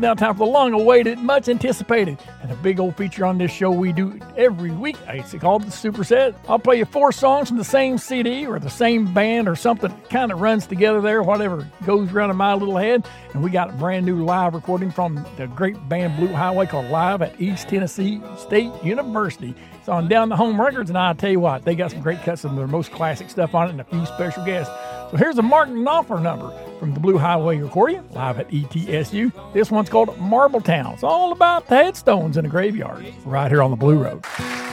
now time for the long-awaited, much anticipated, and a big old feature on this show we do every week. It's called the Superset. I'll play you 4 songs from the same CD or the same band or something that kind of runs together there, whatever goes around in my little head. And we got a brand new live recording from the great band Blue Highway called Live at East Tennessee State University. It's on Down the Home Records, and I'll tell you what, they got some great cuts of their most classic stuff on it and a few special guests. So here's a Martin Knopfler number from the Blue Highway recording, live at ETSU. This one's called Marble Town. It's all about the headstones in the graveyard, right here on the Blue Road.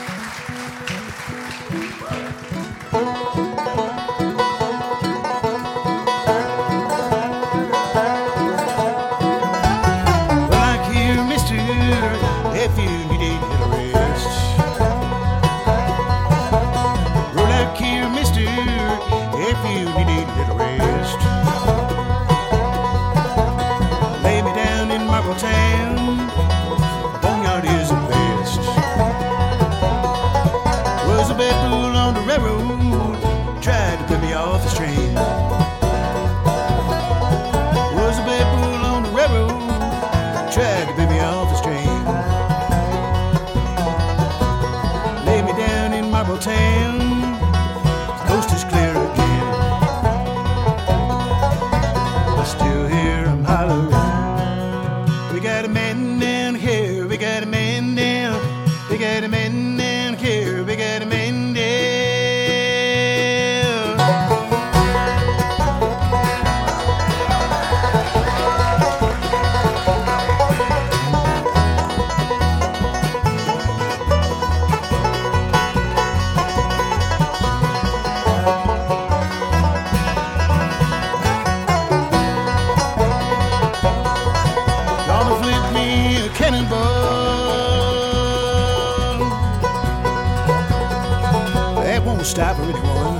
Stop for anyone.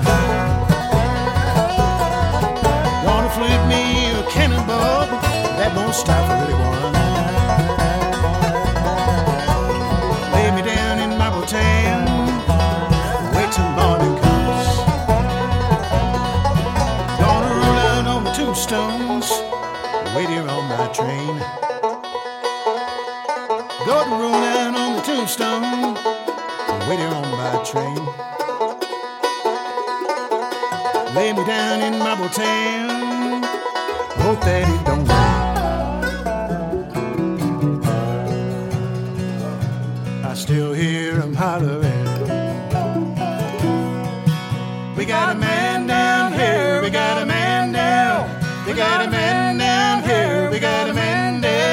Gonna flip me a cannonball, that won't stop for anyone. Lay me down in Marble Town, wait till morning comes. Gonna roll out on the tombstones, wait here on my train. Gonna roll out on the tombstone, wait here on my train. Lay me down in Marble Town, hope that it don't rain. I still hear them hollering. We got a man down here, we got a man down. We got a man down here, we got a man down.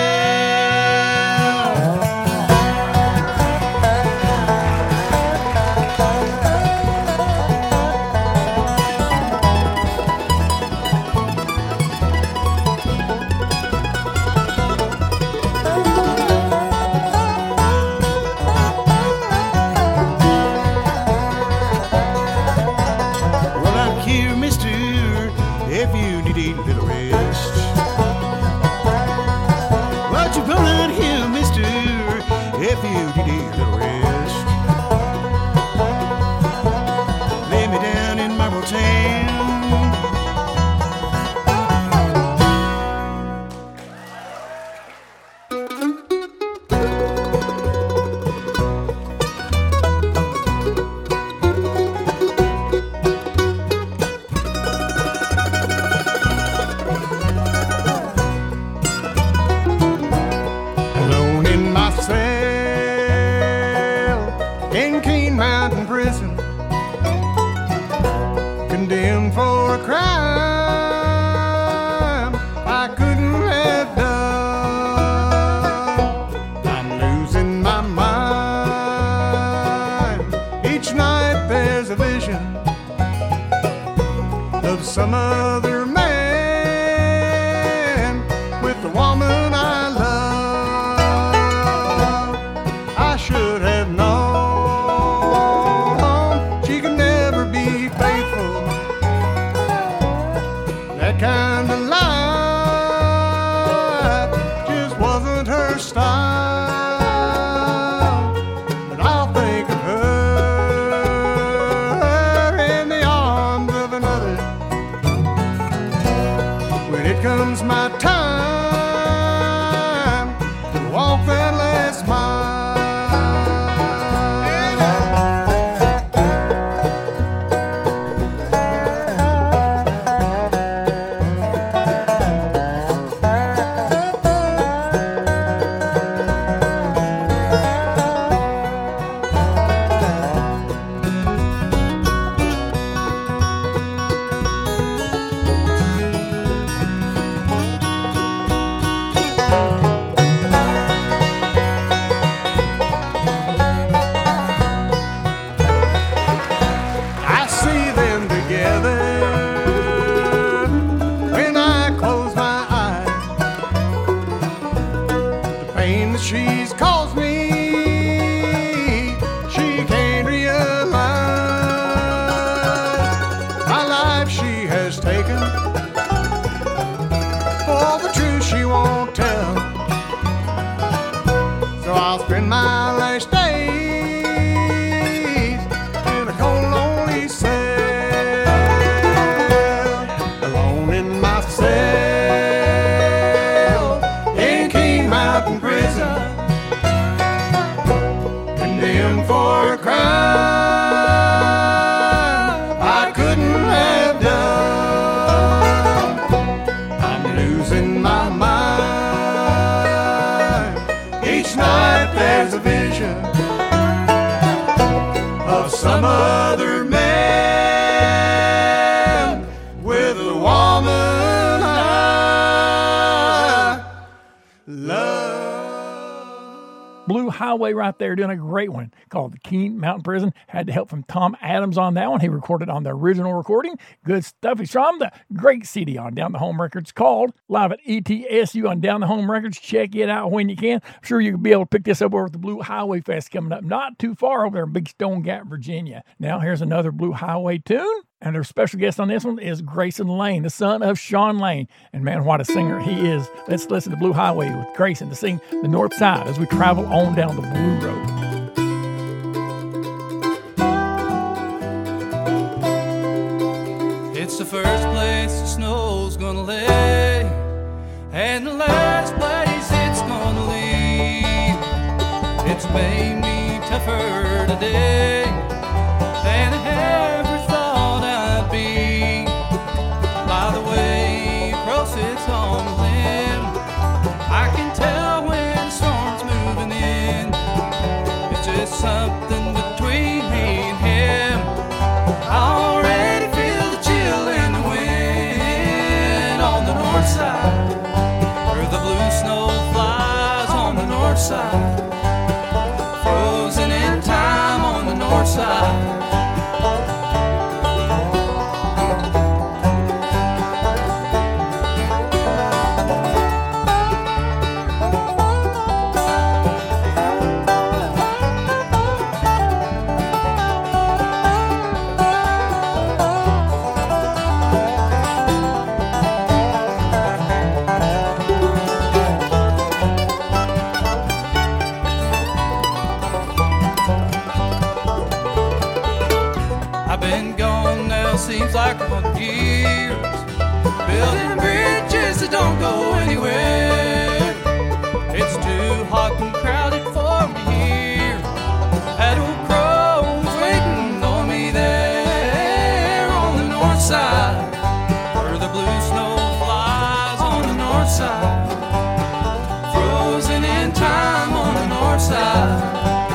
Some other man with the woman I love. I should have known she could never be faithful. That kind of life just wasn't her style. But I'll think of her in the arms of another. When it comes my time in my last days in a cold, lonely cell, alone in my cell in King Mountain Prison, condemned for a crime I couldn't have done. I'm losing my mind. Each night there's a vision of some other man with a woman I love. Blue Highway right there doing a great one called the Keene Mountain Prison. Had the help from Tom Adams on that one. He recorded on the original recording. Good stuff. He's from the great CD on Down the Home Records called Live at ETSU on Down the Home Records. Check it out when you can. I'm sure you'll be able to pick this up over at the Blue Highway Fest coming up not too far over there in Big Stone Gap, Virginia. Now here's another Blue Highway tune. And our special guest on this one is Grayson Lane, the son of Sean Lane. And man, what a singer he is. Let's listen to Blue Highway with Grayson to sing the North Side as we travel on down the Blue Road. It's the first place the snow's gonna lay, and the last place it's gonna leave. It's made me tougher today than I ever thought I'd be. By the way, cross it's on the limb, I can tell when the storm's moving in. It's just something between me and him. I already feel the chill in the wind on the north side, where the blue snow flies on the north side, frozen in time on the north side. Seems like 100 years, building bridges that don't go anywhere. It's too hot and crowded for me here. That old crow's waiting on me there on the north side, where the blue snow flies on the north side, frozen in time on the north side.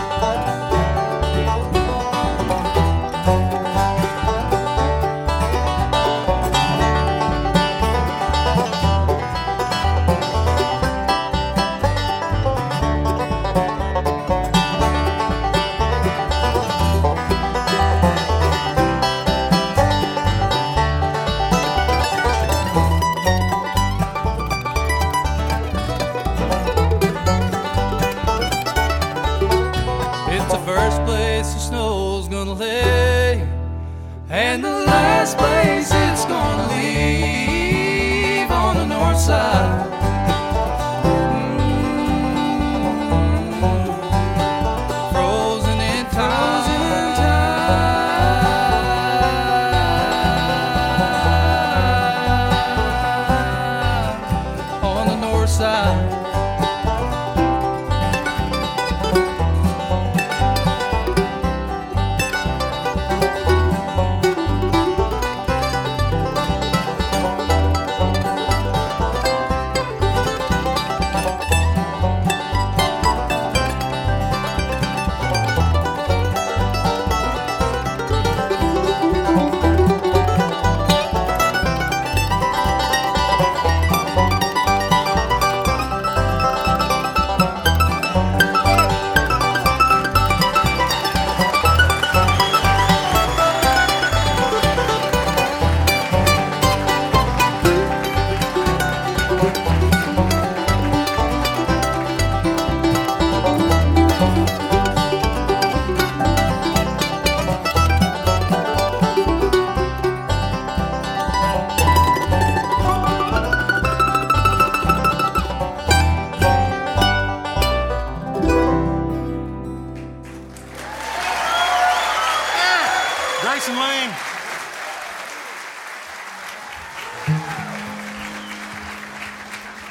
And the last place it's gonna leave on the north side. Frozen in time on the north side.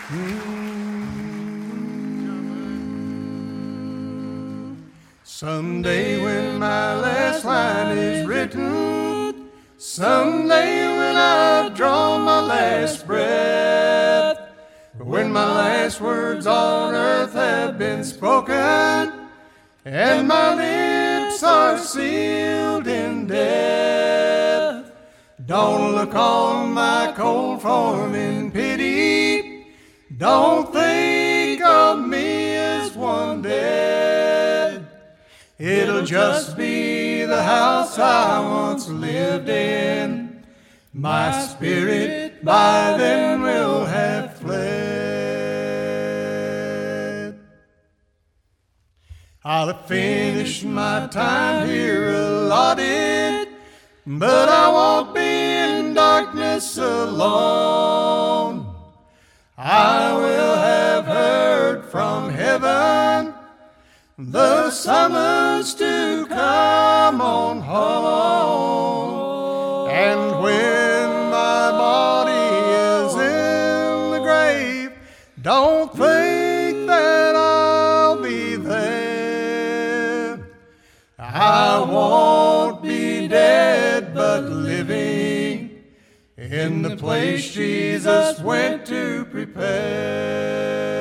Someday when my last line is written, someday when I've drawn my last breath, when my last words on earth have been spoken, and my lips are sealed in death, don't look on my cold form in pity, don't think of me as one dead. It'll just be the house I once lived in. My spirit by then will have fled. I'll have finished my time here allotted, but I won't be in darkness alone. I will have heard from heaven the summons to come on home. And when my body is in the grave, don't think that I'll be there. I won't be dead but living in the place Jesus went to prepare.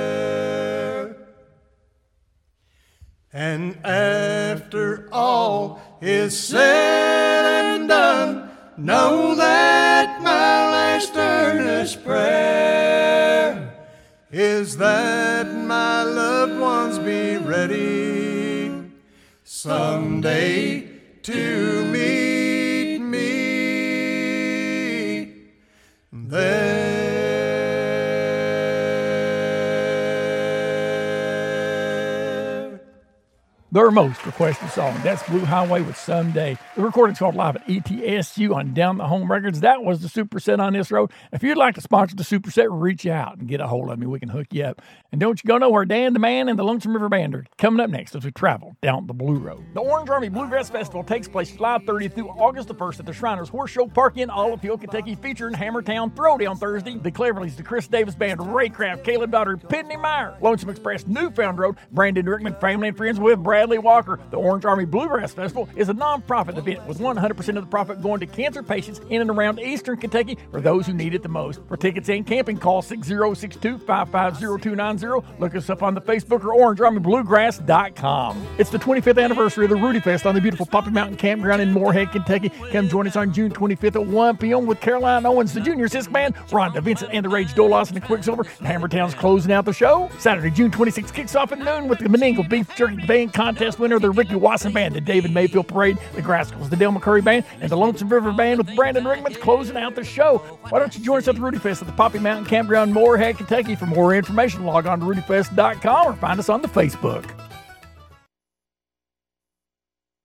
And after all is said and done, know that my last earnest prayer is that my loved ones be ready someday to meet me there. Their most requested song. That's Blue Highway with Someday. The recording's called live at ETSU on Down the Home Records. That was the Superset on this road. If you'd like to sponsor the Superset, reach out and get a hold of me. We can hook you up. And don't you go nowhere. Dan the Man and the Lonesome River Band are coming up next as we travel down the Blue Road. The Orange Army Bluegrass Festival takes place July 30th through August the 1st at the Shriners Horse Show Park in Olive Hill, Kentucky, featuring Hammertown Throwdown Thursday, the Cleverleys, the Chris Davis Band, Ray Craft, Caleb Daughter, Pitney Meyer, Lonesome Express, Newfound Road, Brandon Rickman, family and friends with Bradley Walker. The Orange Army Bluegrass Festival is a non-profit event with 100% of the profit going to cancer patients in and around Eastern Kentucky for those who need it the most. For tickets and camping, call 6062-550290. Look us up on the Facebook or OrangeArmyBluegrass.com. It's the 25th anniversary of the Rudy Fest on the beautiful Poppy Mountain Campground in Moorhead, Kentucky. Come join us on June 25th at 1 p.m. with Caroline Owens, the Junior Sisk Band, Rhonda Vincent and the Rage Dolos and the Quicksilver. Hammertown's closing out the show. Saturday, June 26th kicks off at noon with the Menangle Beef Jerky Band Contest winner, the Ricky Wasson Band, the David Mayfield Parade, the Grascals, the Dale McCurry Band, and the Lonesome River Band with Brandon Rickman's closing out the show. Why don't you join us at the Rudy Fest at the Poppy Mountain Campground, Moorhead, Kentucky. For more information, log on to rudyfest.com or find us on the Facebook.